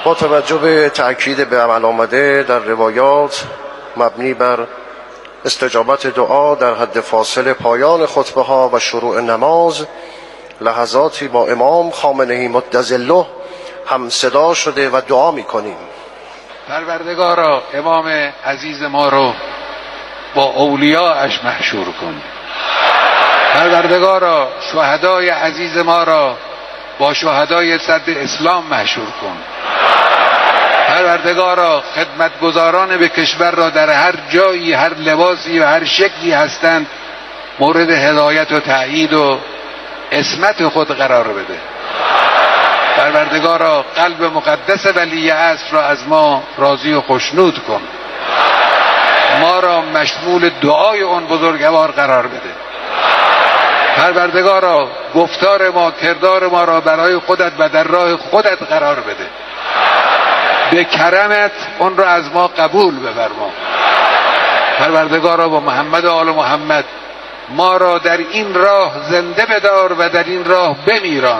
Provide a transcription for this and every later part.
با توجه به تأکید به عمل آمده در روایات مبنی بر استجابت دعا در حد فاصل پایان خطبه ها و شروع نماز، لحظاتی با امام خامنه‌ای مدظله هم صدا شده و دعا می کنیم. پروردگارا امام عزیز ما رو با اولیاءش محشور کن. پروردگارا شهدای عزیز ما را با شهدای صدر اسلام محشور کن. پروردگارا خدمتگزاران به کشور را در هر جایی، هر لباسی و هر شکلی هستند مورد هدایت و تأیید و عصمت خود قرار بده. پروردگارا قلب مقدس ولی عصر را از ما راضی و خوشنود کن. ما را مشمول دعای اون بزرگوار قرار بده. پروردگارا گفتار ما، کردار ما را برای خودت و در راه خودت قرار بده. به کرمت اون را از ما قبول بفرما. پروردگارا با محمد و آل محمد ما را در این راه زنده بدار و در این راه بمیران.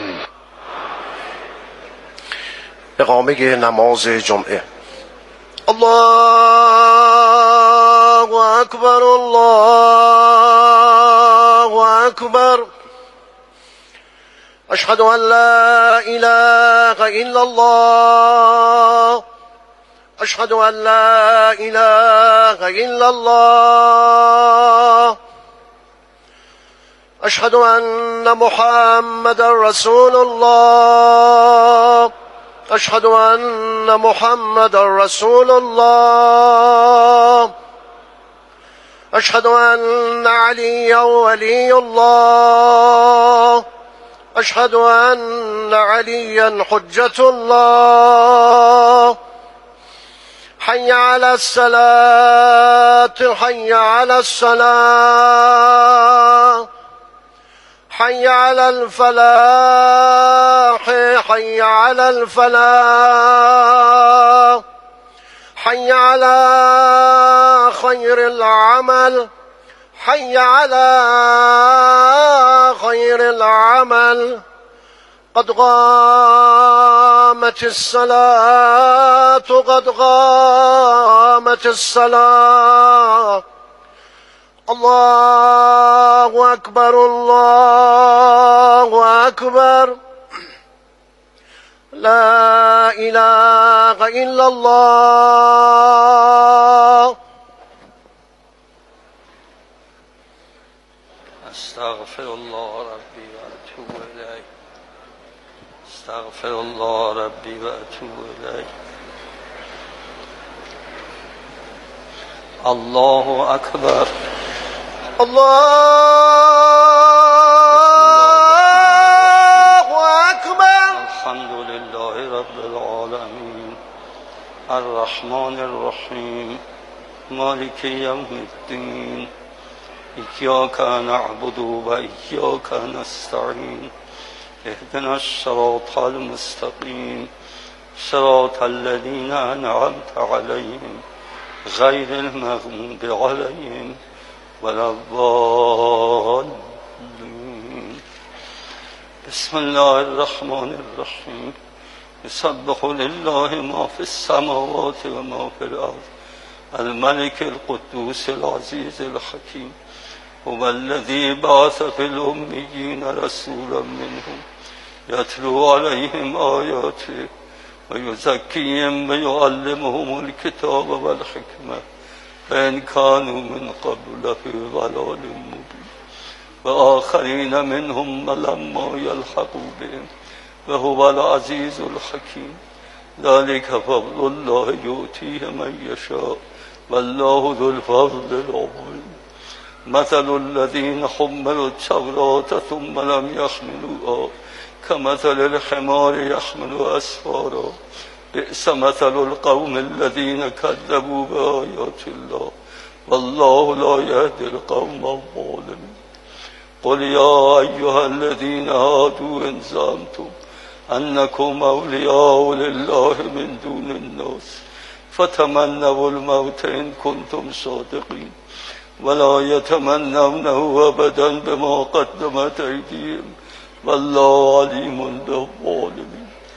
اقامه نماز جمعه. الله اکبر، الله اکبر. اشهد ان لا اله الا الله، اشهد ان لا اله الا الله، اشهد ان محمد رسول الله، اشهد ان محمد رسول الله، اشهد ان علي ولي الله، اشهد ان عليا حجة الله. حي على الصلاة، حي على الصلاة، حي على الفلاح، حي على الفلاح، حي على خير العمل، حي على خير العمل. قد قامت الصلاة، قد قامت الصلاة. الله أكبر، الله أكبر. لا إله إلا الله. استغفر الله ربي وأتوب إليه، استغفر الله ربي وأتوب إليه. الله أكبر، الله أكبر. الحمد لله رب العالمين، الرحمن الرحيم، مالك يوم الدين. إياك نعبد وإياك نستعين، اهدنا الصراط المستقيم، صراط الذين أنعمت عليهم غير المغضوب عليهم ولا الضالين. بسم الله الرحمن الرحيم. يسبح لله ما في السماوات وما في الأرض، الملك القدوس العزيز الحكيم. هو الذي بعث في الأميين رسولا منهم يتلو عليهم آياته ويزكيهم ويعلمهم الكتاب والحكمة فإن كانوا من قبل لفي ضلال مبين، وآخرين منهم لما يلحقوا بهم وهو العزيز الحكيم. ذلك فضل الله يؤتيه من يشاء والله ذو الفضل العظيم. مثل الذين حملوا التوراة ثم لم يحملوها كمثل الحمار يحمل أسفارا، بئس مثل القوم الذين كذبوا بآيات الله والله لا يهدي القوم الظالمين. قل يا أيها الذين هادوا إن زعمتم أنكم أولياء لله من دون الناس فتمنوا الموت إن كنتم صادقين ولا يتمنونه أبدا بما قدمت أيديهم والله عليم بالظالمين.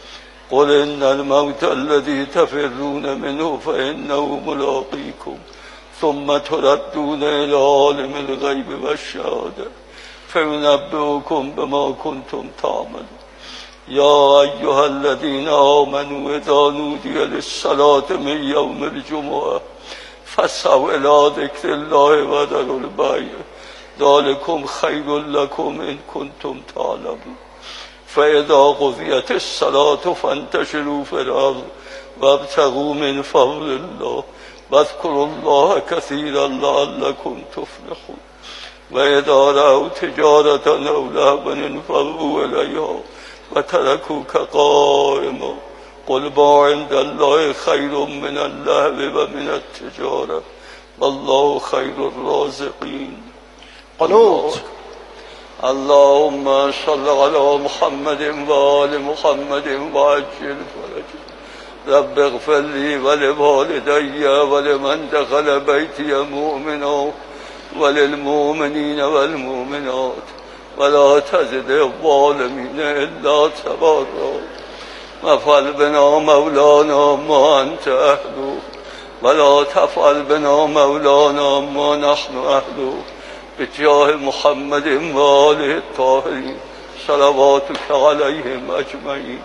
قل إن الموت الذي تفرون منه فإنه ملاقيكم ثم تردون إلى عالم الغيب والشهادة فينبئكم بما كنتم تعملون. يا أيها الذين آمنوا إذا نودي للصلاة من يوم الجمعة فاسعوا إلى ذكر الله وذروا البيع ذلكم خير لكم إن كنتم تعلمون. فإذا قضيت الصلاة فانتشروا في الأرض وابتغوا من فضل الله واذكروا الله كثيرا لعلكم تفلحون. وإذا رأوا تجارة أو لهوا انفضوا إليها وتركوك قائما قل ما عند الله خير من اللهو ومن التجارة والله خير الرازقين. قنوت. اللهم صل على محمد وآل محمد وعجل فرجه. رب اغفر لي ولوالدي ولمن دخل بيتي مؤمنا وللمؤمنين والمؤمنات ولا تزد الظالمين إلا تبارا. وافعل بنا مولانا ما أنت أهله ولا تفعل بنا مولانا ما نحن أهله بجاه محمد وآله الطاهرين صلواتك عليهم أجمعين.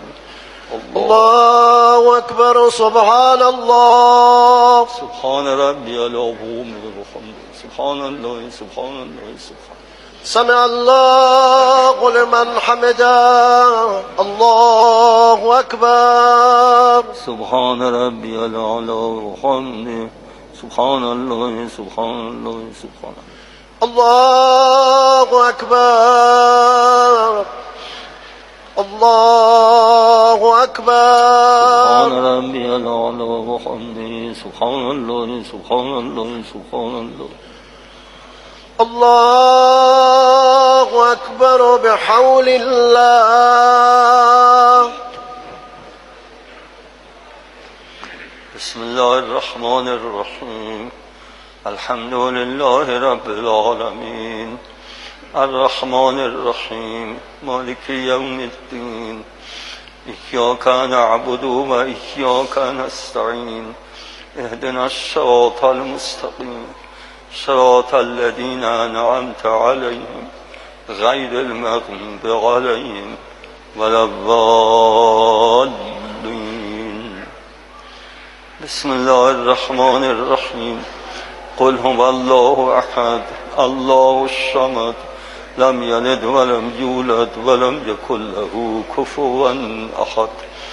الله أكبر. سبحان الله. سبحان ربي العظيم وبحمده سبحان الله سبحان الله سبحان. سمع الله لمن حمده. الله أكبر. سبحان ربي الأعلى وبحمده سبحان الله سبحان الله سبحان الله أكبر. الله أكبر. سبحان ربي الأعلى وبحمده سبحان الله سبحان الله سبحان الله. الله أكبر بحول الله. بسم الله الرحمن الرحيم. الحمد لله رب العالمين الرحمن الرحيم مالك يوم الدين إياك نعبد وإياك نستعين اهدنا الصراط المستقيم صراط الذين أنعمت عليهم غير المغضوب عليهم ولا الضالين. بسم الله الرحمن الرحيم. قل هو الله أحد الله الصمد لم يلد ولم يولد ولم يكن له كفوا أحد.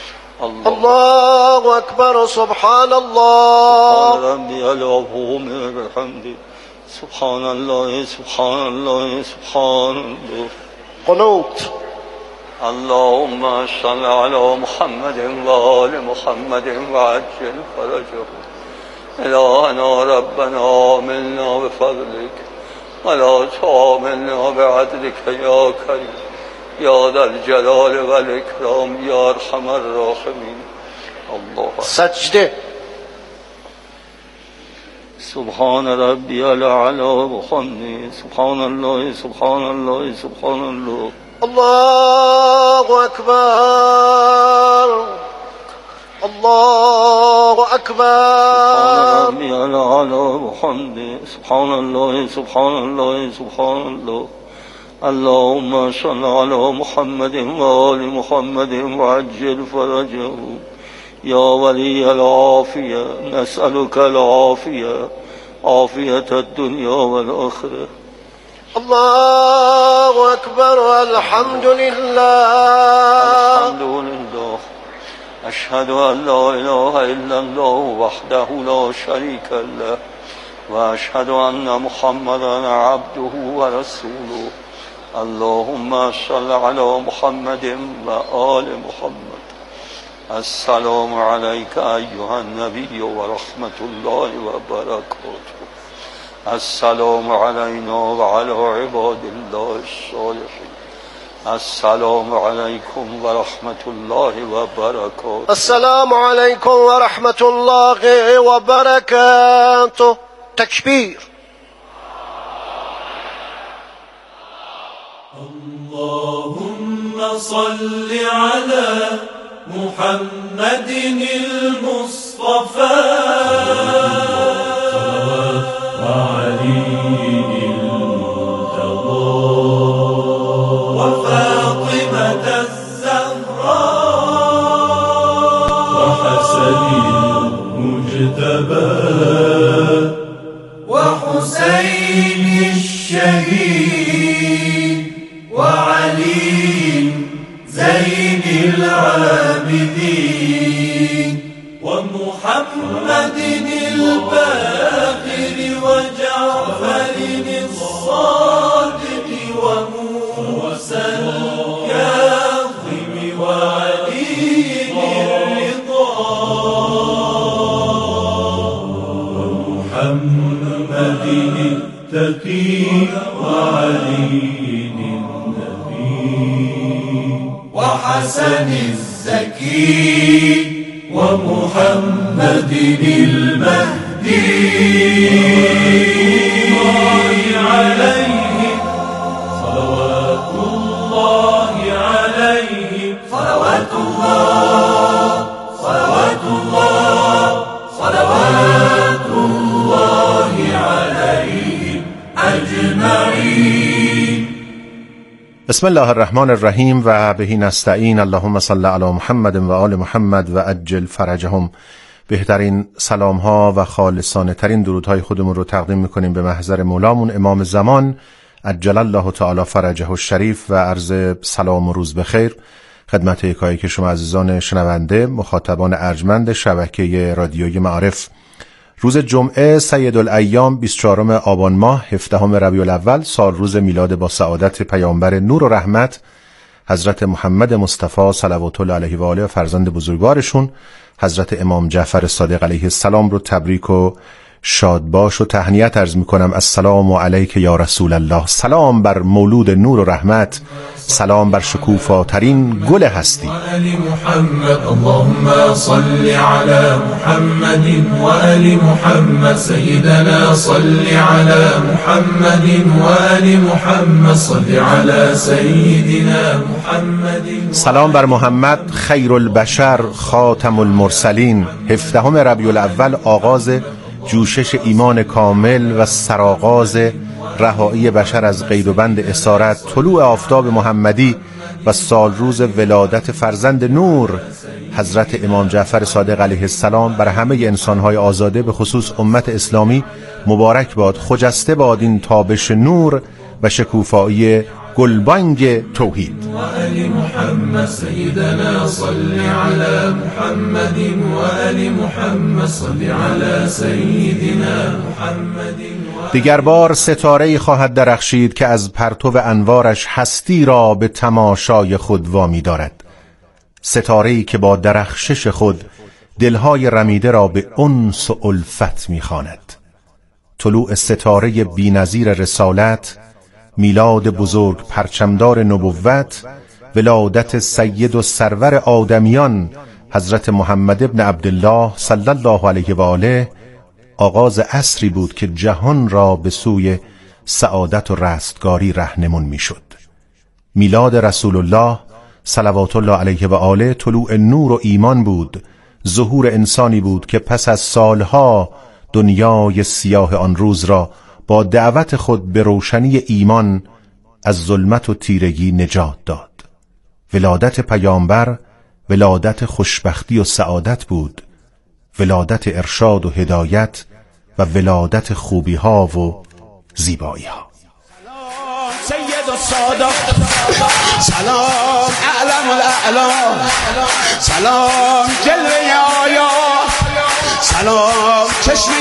الله أكبر. سبحان الله. سبحان ربي العظيم وبحمده سبحان الله سبحان الله سبحان الله. قنوت. اللهم صل على محمد وآل محمد وعجل فرجه. إلهنا ربنا آمنا بفضلك ولا تعاملنا بعدلك يا كريم يا ذا الجلال والإكرام يا أرحم الراحمين. الله سجده. سبحان ربي الأعلى وبحمده سبحان الله سبحان الله سبحان الله. الله أكبر. الله أكبر. سبحان ربي الأعلى وبحمده سبحان الله سبحان الله سبحان الله. اللهم صل على محمد وآل محمد وعجل فرجه. يا ولي العافية نسألك العافية عافية الدنيا والآخرة. الله أكبر. الحمد لله. الحمد لله. أشهد أن لا إله إلا الله وحده لا شريك له وأشهد أن محمدا عبده ورسوله. اللهم صل على محمد وآل محمد. السلام عليك أيها النبي ورحمة الله وبركاته. السلام علينا وعلى عباد الله الصالحين. السلام عليكم ورحمة الله وبركاته. السلام عليكم ورحمة الله وبركاته. تكبير. اللهم صل على محمد المصطفى وعلي المرتضى وفاطمة الزهراء وحسن المجتبى وحسين الشهيد وعلي زين العابدين ومحمد الباقر وجعفر الصادق وموسى الكاظم وعلي الرضا ومحمد التقي وعلي وحسن الزكي ومحمد المهدي عليه صلوات الله عليه صلوات الله صلوات الله صلوات الله عليهم أجمعين. بسم الله الرحمن الرحیم و بهی نستعین. اللهم صل علی محمد و آل محمد و عجل فرجهم. بهترین سلام ها و خالصانه ترین درودهای خودمون رو تقدیم میکنیم به محضر مولامون امام زمان عجل الله تعالی فرجه الشریف و عرض سلام و روز بخیر خدمت یکایی که شما عزیزان شنونده مخاطبان ارجمند شبکه رادیوی معارف. روز جمعه سید الایام 24 آبان ماه 17 ربیع الاول سال روز میلاد با سعادت پیامبر نور و رحمت حضرت محمد مصطفی صلوات الله علیه و آله و فرزند بزرگوارشون حضرت امام جعفر صادق علیه السلام رو تبریک و شادباش و تهنیت عرض میکنم. السلام علیک یا رسول الله. سلام بر مولود نور و رحمت، سلام بر شکوفاترین گل هستی. محمد اللهم صل علی محمد و آل محمد سیدنا صل علی محمد و آل محمد صل علی سیدنا محمد. سلام بر محمد خیر البشر خاتم المرسلین. 17 ربیع الاول آغاز جوشش ایمان کامل و سرآغاز رهایی بشر از قید و بند اسارت، طلوع آفتاب محمدی و سال روز ولادت فرزند نور حضرت امام جعفر صادق علیه السلام بر همه انسانهای آزاده به خصوص امت اسلامی مبارک باد. خجسته باد این تابش نور و شکوفایی گلبانگ توحید. و آل محمد سیدنا صل علی محمد و آل محمد صل علی سیدنا محمد. دیگر بار ستاره‌ای خواهد درخشید که از پرتو انوارش هستی را به تماشای خود وامی دارد. ستاره‌ای که با درخشش خود دلهای رمیده را به انس و الفت می‌خواند. طلوع ستاره بی‌نظیر رسالت، میلاد بزرگ پرچمدار نبوت، ولادت سید و سرور آدمیان حضرت محمد ابن عبدالله صلی الله علیه و آله آغاز عصری بود که جهان را به سوی سعادت و رستگاری رهنمون میشد. میلاد رسول الله صلوات الله علیه و آله طلوع نور و ایمان بود، ظهور انسانی بود که پس از سالها دنیای سیاه آن روز را با دعوت خود به روشنی ایمان از ظلمت و تیرگی نجات داد. ولادت پیامبر ولادت خوشبختی و سعادت بود، ولادت ارشاد و هدایت و ولادت خوبی ها و زیبایی ها. سلام سید و صادق، سلام اعلم الاعلام، سلام جلوه آیا، سلام چشمه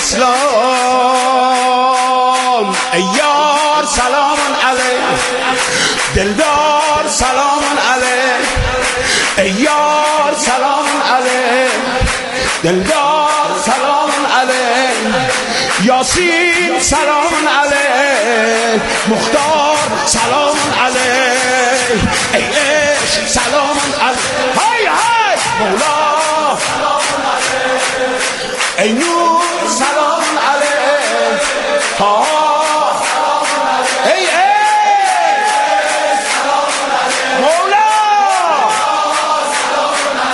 اسلام. ای یار سلام علیک، دلدار سلام علیک. ای یار سلام علیک، دلدار سلام علیک. یاسین سلام علیک، مختار سلام علیک. ای عشق سلام علیک، های های مولا سلام علیک. ای نور سلام علیک، ها ای عشق سلام علیک، مولا سلام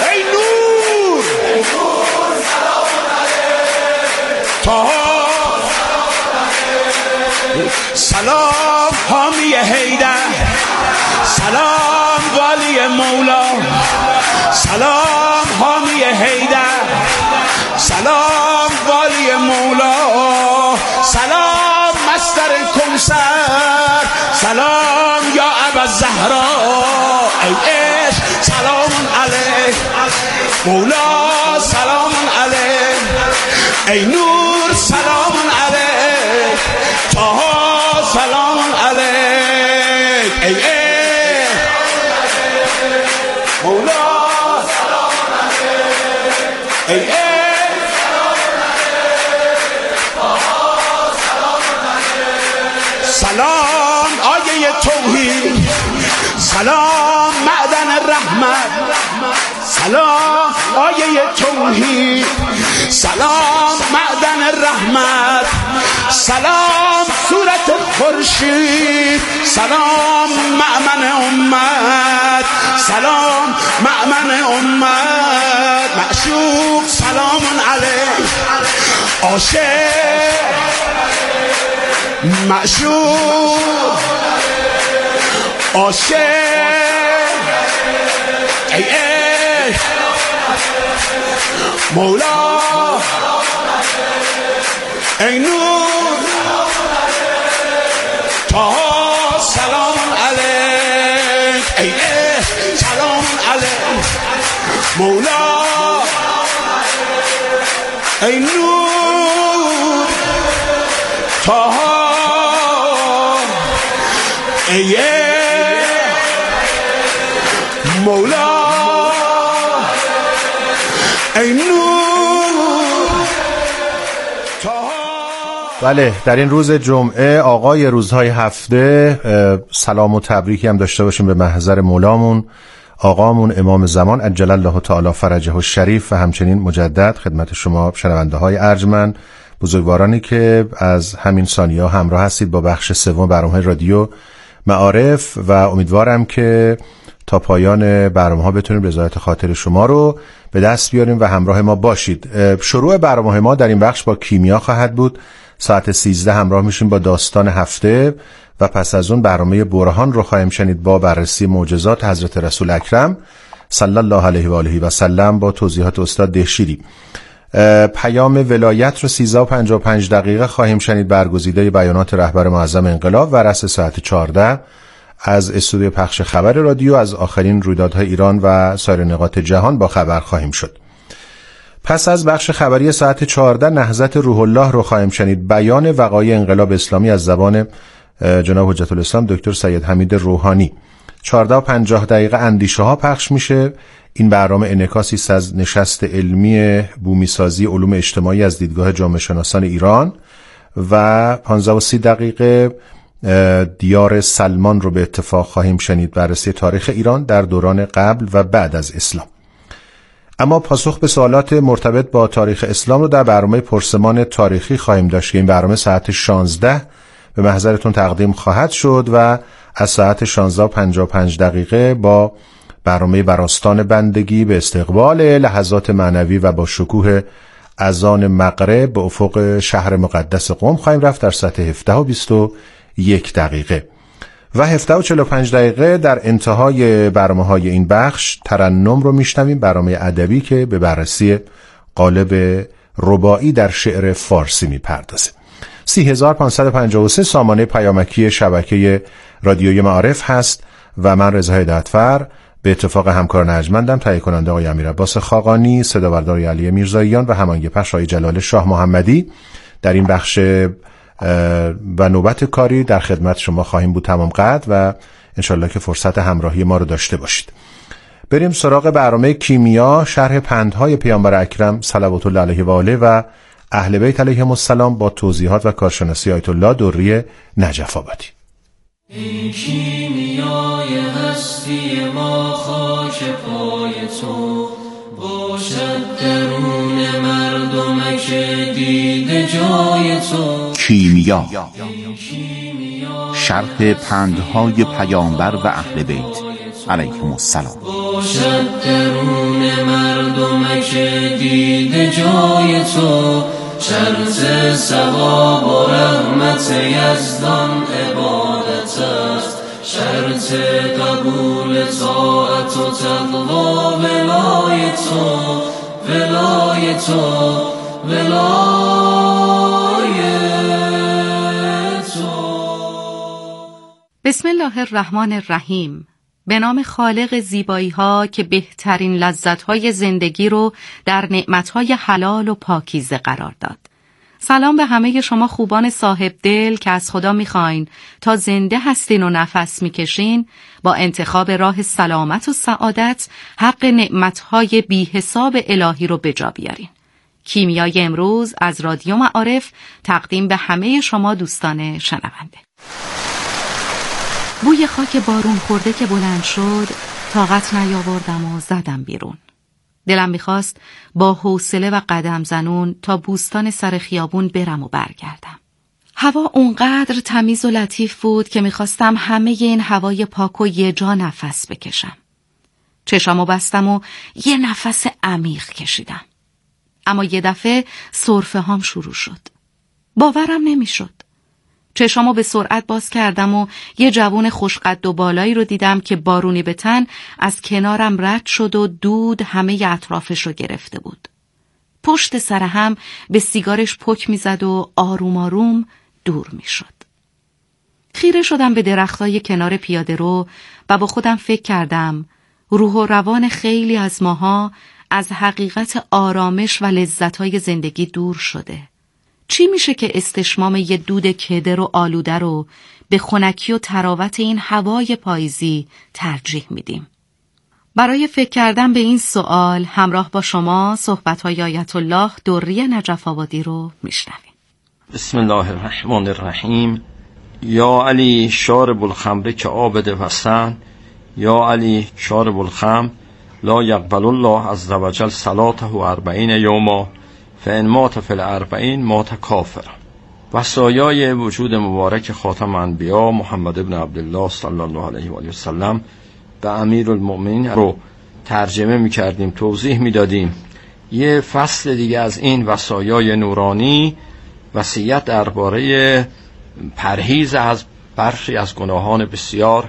سلام حامی حیدر، سلام والی مولا، سلام حامی حیدر، سلام والی مولا، سلام مصدر کوثر، سلام یا ابوالزهرا، ای عشق سلام علیک مولا، سلام علیک ای نور، سلام علیک طه، سلام علیک ای عشق مولا، سلام علیک ای عشق سلام آیه توحید، سلام معدن رحمت، سلام آیه توحید، سلام معدن رحمت، سلام صورت خورشید، سلام مأمن امت، سلام مأمن امت، معشوق سلام علیک، عاشق معشوق عاشق ای ای مولا ای نور طه، سلام علیک ای ای سلام علیک مولا ای نور طه ای مولا ای نور. بله، در این روز جمعه آقای روزهای هفته سلام و تبریکی هم داشته باشیم به محضر مولامون آقامون امام زمان عجل الله تعالی فرجه الشریف و همچنین مجدد خدمت شما شنونده های ارجمند بزرگوارانی که از همین ثانیه همراه هستید با بخش سوم برنامه رادیو معارف و امیدوارم که تا پایان برنامه ها بتونیم رضایت خاطر شما رو به دست بیاریم و همراه ما باشید. شروع برنامه ما در این بخش با کیمیا خواهد بود. ساعت 13 همراه میشیم با داستان هفته و پس از اون برنامه برهان رو خواهیم شنید با بررسی معجزات حضرت رسول اکرم صلی الله علیه و آله و سلم با توضیحات استاد دهشیری. پیام ولایت رو 13:55 خواهیم شنید برگزیده بیانات رهبر معظم انقلاب و رأس ساعت 14 از استودیو پخش خبر رادیو از آخرین رویدادهای ایران و سایر نقاط جهان با خبر خواهیم شد. پس از بخش خبری ساعت 14 نهضت روح الله رو خواهیم شنید، بیان وقایع انقلاب اسلامی از زبان جناب حجت الاسلام دکتر سید حمید روحانی. 14:50 اندیشه ها پخش میشه. این برنامه انعکاسی است از نشست علمی بومیسازی علوم اجتماعی از دیدگاه جامعه شناسان ایران و 15:30 دیار سلمان رو به اتفاق خواهیم شنید، بررسی تاریخ ایران در دوران قبل و بعد از اسلام. اما پاسخ به سوالات مرتبط با تاریخ اسلام رو در برنامه پرسمان تاریخی خواهیم داشت که این برنامه ساعت 16 به محضرتون تقدیم خواهد شد و از ساعت 16:55 با برنامه براستان بندگی به استقبال لحظات معنوی و با شکوه اذان مغرب به افق شهر مقدس قم خواهیم رفت در ساعت 17:21 و 17:45 در انتهای برنامه‌های این بخش ترنم رو میشنویم، برنامه ادبی که به بررسی قالب رباعی در شعر فارسی میپردازه. 30553 سامانه پیامکی شبکه رادیوی معارف هست و من رضا هدایتفر به اتفاق همکار ارجمندم، تهیه کننده آقای امیر عباس خاقانی، صدابردار علی میرزاییان و هماهنگ پخش آقای جلال شاه محمدی در این بخش و نوبت کاری در خدمت شما خواهیم بود تمام قد و انشالله که فرصت همراهی ما رو داشته باشید. بریم سراغ برنامه کیمیا، شرح پندهای پیامبر اکرم صلوات الله علیه و آله و اهل بیت علیهم السلام با توضیحات و کارشناسی آیت الله دوری نجف آبادی. ای کیمیای هستی ما، خاک پای تو باشد درون مردمک دیده جای تو. کیمیا، شرح پندهای پیامبر و اهل بیت علیهم السلام باشد درون مردمک دیده جای تو. شرط ثواب و رحمت یزدان قبول طاعت و تقوا ولای تو ولای تو ولای تو. بسم الله الرحمن الرحیم. به نام خالق زیبایی ها که بهترین لذت های زندگی رو در نعمت های حلال و پاکیزه قرار داد. سلام به همه شما خوبان صاحب دل که از خدا میخواین تا زنده هستین و نفس میکشین با انتخاب راه سلامت و سعادت حق نعمتهای بی حساب الهی رو به جا بیارین. کیمیای امروز از رادیو معارف تقدیم به همه شما دوستان شنونده. بوی خاک بارون خورده که بلند شد طاقت نیاوردم و زدم بیرون. دلم میخواست با حوصله و قدم زنون تا بوستان سر خیابون برم و برگردم. هوا اونقدر تمیز و لطیف بود که میخواستم همه این هوای پاک و یه جا نفس بکشم. چشامو بستم و یه نفس عمیق کشیدم. اما یه دفعه سرفه هام شروع شد. باورم نمیشد. چشامو به سرعت باز کردم و یه جوون خوشقد و بالایی رو دیدم که بارونی به تن از کنارم رد شد و دود همه اطرافش رو گرفته بود. پشت سر هم به سیگارش پک میزد و آروم آروم دور میشد. خیره شدم به درختای کنار پیاده رو و با خودم فکر کردم روح و روان خیلی از ماها از حقیقت آرامش و لذت‌های زندگی دور شده. چی میشه که استشمام یه دود کدر و آلوده رو به خنکی و تراوت این هوای پاییزی ترجیح میدیم؟ برای فکر کردن به این سوال همراه با شما صحبت‌های آیت الله دری نجف آبادی رو میشنویم. بسم الله الرحمن الرحیم. یا علی شارب الخمر که عابد وسن، یا علی شارب الخمر لا یقبل الله عز وجل صلاته 40 یوما فان مات فی الاربعین مات کافر. وصایای وجود مبارک خاتم انبیا محمد ابن عبدالله صلی الله علیه و آله و سلم به امیرالمؤمنین رو ترجمه می‌کردیم، توضیح می‌دادیم. یه فصل دیگه از این وصایای نورانی وصیت درباره پرهیز از برخی از گناهان بسیار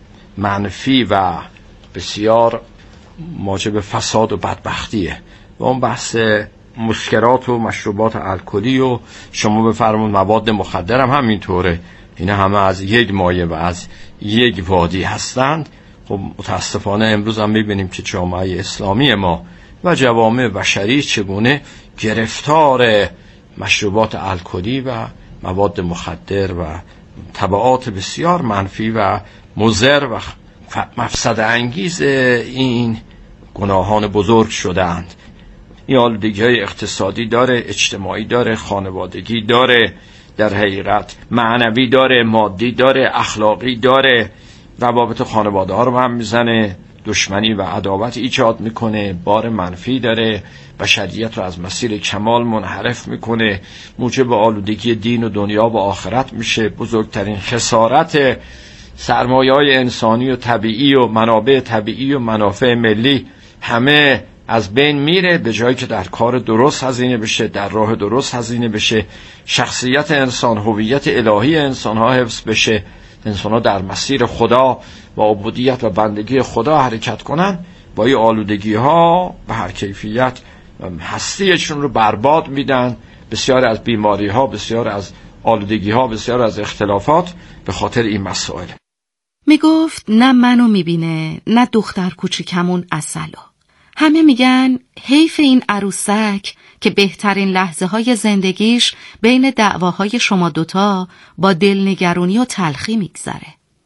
منفی و بسیار موجب فساد و بدبختیه. و اون بحث مسکرات و مشروبات الکلی و شما بفرمون مواد مخدر هم همینطوره. اینا همه از یک مایه و از یک وادی هستند. خب متاسفانه امروز هم میبینیم که جامعه اسلامی ما و جوامع بشری چگونه گرفتار مشروبات الکلی و مواد مخدر و تبعات بسیار منفی و مضر و مفسد انگیز این گناهان بزرگ شدند. این آلودگی‌های اقتصادی داره، اجتماعی داره، خانوادگی داره، در حقیقت معنوی داره، مادی داره، اخلاقی داره. روابط خانواده ها رو هم میزنه، دشمنی و عداوت ایجاد میکنه، بار منفی داره، بشریت رو از مسیر کمال منحرف میکنه، موجب آلودگی دین و دنیا و آخرت میشه. بزرگترین خسارت سرمایه‌های انسانی و طبیعی و منابع طبیعی و منافع ملی همه از بین میره، به جایی که در کار درست هزینه بشه، در راه درست هزینه بشه، شخصیت انسان، هویت الهی انسان ها حفظ بشه، انسان ها در مسیر خدا و عبودیت و بندگی خدا حرکت کنن. با این آلودگی ها به هر کیفیت هستیشون رو برباد میدن. بسیار از بیماری ها، بسیار از آلودگی ها، بسیار از اختلافات به خاطر این مسائل. میگفت نه منو میبینه نه دختر کوچیکمون اصلا. همه میگن حیف این عروسک که بهترین لحظه های زندگیش بین دعواهای شما دوتا با دلنگرونی و تلخی میگذره.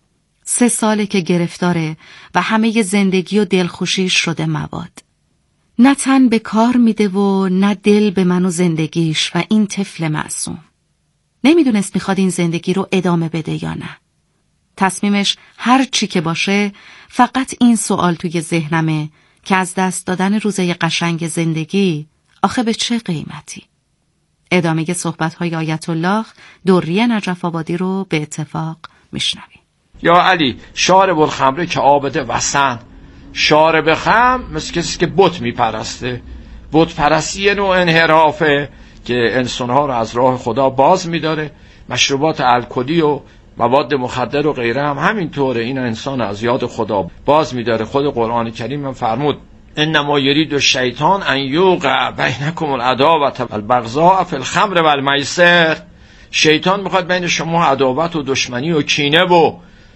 3 ساله که گرفتاره و همه زندگی و دلخوشیش شده مواد. نه تن به کار میده و نه دل به من و زندگیش و این طفل معصوم. نمیدونست میخواد این زندگی رو ادامه بده یا نه. تصمیمش هر چی که باشه فقط این سوال توی ذهنمه که از دست دادن روزای قشنگ زندگی آخه به چه قیمتی؟ ادامه صحبت‌های آیت الله دری نجف آبادی رو به اتفاق میشنویم. یا علی شارب الخمر که عابد وسن. شارب خمر مثل کسی که بت میپرسته. بت پرستی نوع انحرافه که انسانها رو از راه خدا باز میداره. مشروبات الکلی و مواد مخدر و غیره هم همینطوره. این انسان از یاد خدا باز می‌داره. خود قرآن کریم هم فرمود انما یرید الشیطان ان یوقع بینکم العداوة والبغضاء فی الخمر والمیسر. شیطان میخواد بین شما عداوت و دشمنی و کینه و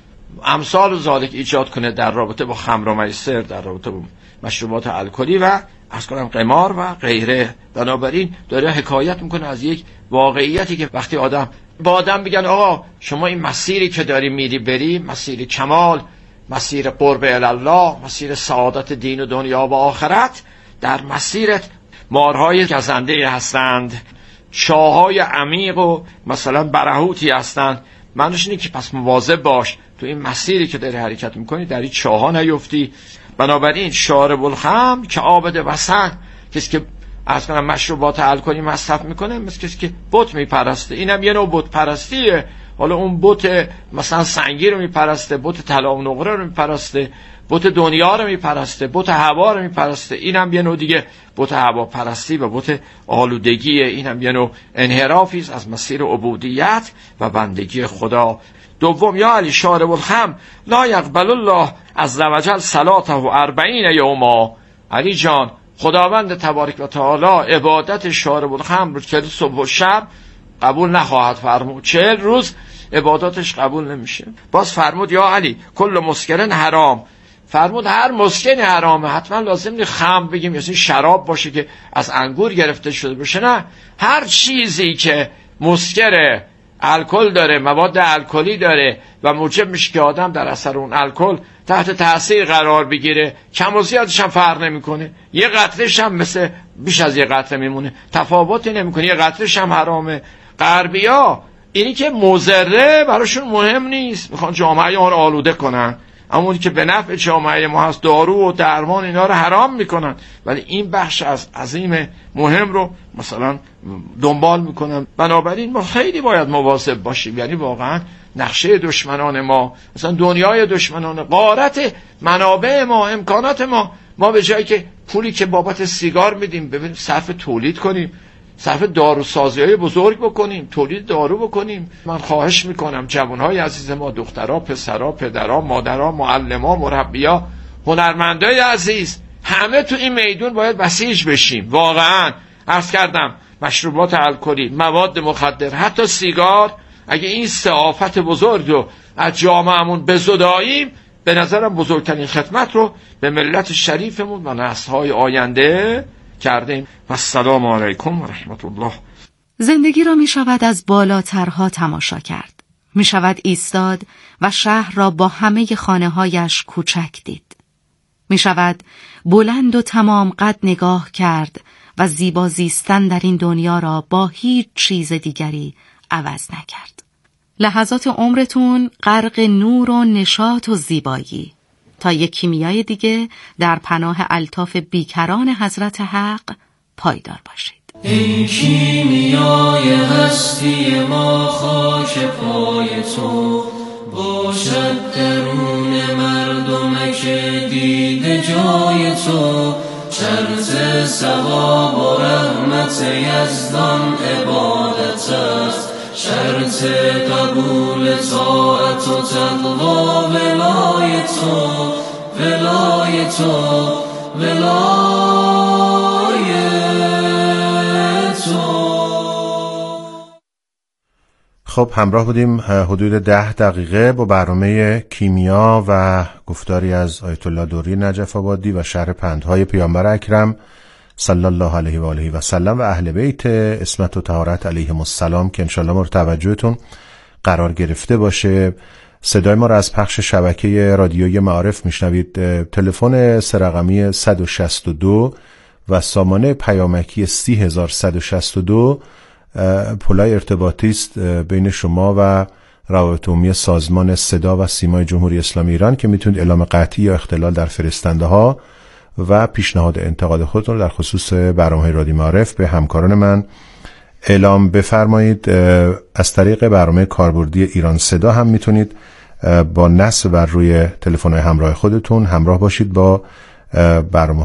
امثال ذالک ایجاد کنه در رابطه با خمر و میسر، در رابطه با مشروبات الکلی و از کنم قمار و غیره. بنابراین داره حکایت میکنه از یک واقعیتی که وقتی با آدم بگن آقا شما این مسیری که داری میری بری، مسیر کمال، مسیر قرب الله، مسیر سعادت دین و دنیا و آخرت، در مسیرت مارهای گزنده هستند، شاههای عمیق و مثلا برهوتی هستند. معنیش اینه که پس مواظب باش تو این مسیری که داری حرکت میکنی در این چاها نیفتی. بنابراین شارب الخمر که عابد وثن، کسی که از کنم مشروبات الکلی مصرف میکنه، مثل کسی که بت میپرسته. اینم یه نوع بت پرستیه. حالا اون بت مثلا سنگی رو میپرسته، بت طلا و نقره رو میپرسته، بت دنیا رو میپرسته، بت هوا رو میپرسته. اینم یه نوع دیگه بت هوا پرستی و بت آلودگیه. اینم یه نوع انحرافی است از مسیر عبودیت و بندگی خدا. دوم یا علی شارب الخمر لا یقبل الله عز وجل صلاته 40 یوما. علی جان، خداوند تبارک و تعالی عبادت شارب الخمر رو که صبح و شب قبول نخواهد فرمود. 40 روز عباداتش قبول نمیشه. باز فرمود یا علی کل مسکرن حرام. فرمود هر مسکنی حرامه. حتما لازم نیست خمر بگیم یا شراب باشه که از انگور گرفته شده باشه، نه، هر چیزی که مسکره، الکل داره، مواد الکلی داره و موجب میشه که آدم در اثر اون الکل تحت تاثیر قرار بگیره، کم و زیادش هم فرق نمیکنه. یه قطرهش هم مثل بیش از یه قطره میمونه، تفاوتی نمیکنه. یه قطرهش هم حرامه. غربیا اینی که مضره براشون مهم نیست، میخوان جامعه ما رو آلوده کنن. اما اونی که به نفع جامعه ما هست، دارو و درمان، اینا رو حرام میکنن، ولی این بخش از عظیم مهم رو مثلا دنبال میکنن. بنابراین ما خیلی باید مواظب باشیم. یعنی واقعا نقشه دشمنان ما، مثلا دنیای دشمنان، غارت منابع ما، امکانات ما به جایی که پولی که بابت سیگار میدیم ببینیم صرف تولید کنیم، صرف داروسازی‌های بزرگ بکنیم، تولید دارو بکنیم. من خواهش میکنم جوانهای عزیز ما، دخترها، پسرها، پدرها، مادرها، معلم‌ها، مربی‌ها، هنرمندای عزیز، همه تو این میدون باید بسیج بشیم. واقعا عرض کردم مشروبات الکلی، مواد مخدر، حتی سیگار، اگه این سه آفت بزرگ رو از جامعهمون بزداییم، به نظرم بزرگترین خدمت رو به ملت شریفمون و نسل‌های آینده کردیم. و السلام علیکم و رحمت الله. زندگی را می شود از بالاترها تماشا کرد. می شود ایستاد و شهر را با همه خانه هایش کوچک دید. می شود بلند و تمام قد نگاه کرد و زیبا زیستن در این دنیا را با هیچ چیز دیگری عوض نکرد. لحظات عمرتون غرق نور و نشاط و زیبایی، تا یک کیمیای دیگه در پناه الطاف بیکران حضرت حق پایدار باشید. ای کیمیای هستی ما، خاک پای تو باشد درون مردمک دیده جای تو. شرط ثواب و رحمت یزدان عبادت است، شرط قبول طاعت و تقوا ولای تو، ولای تو، ولای تو. خب همراه بودیم حدود 10 دقیقه با برنامه کیمیا و گفتاری از آیت الله دوری نجف آبادی و شرح پندهای پیامبر اکرم صلی الله علیه و آله و سلم و اهل بیت عصمت و طهارت علیهم السلام که انشالله مورد توجهتون قرار گرفته باشه. صدای ما را از پخش شبکه رادیوی معارف میشنوید. تلفن سه‌رقمی 162 و سامانه پیامکی 30162 پلای ارتباطی است بین شما و روابط عمومی سازمان صدا و سیمای جمهوری اسلامی ایران که میتونید اعلام قطعی یا اختلال در فرستنده ها و پیشنهاد انتقاد خودتون رو در خصوص برنامه رادیو معارف به همکاران من اعلام بفرمایید. از طریق برنامه کاربردی ایران صدا هم میتونید با نصب بر روی تلفن همراه خودتون همراه باشید با برنامه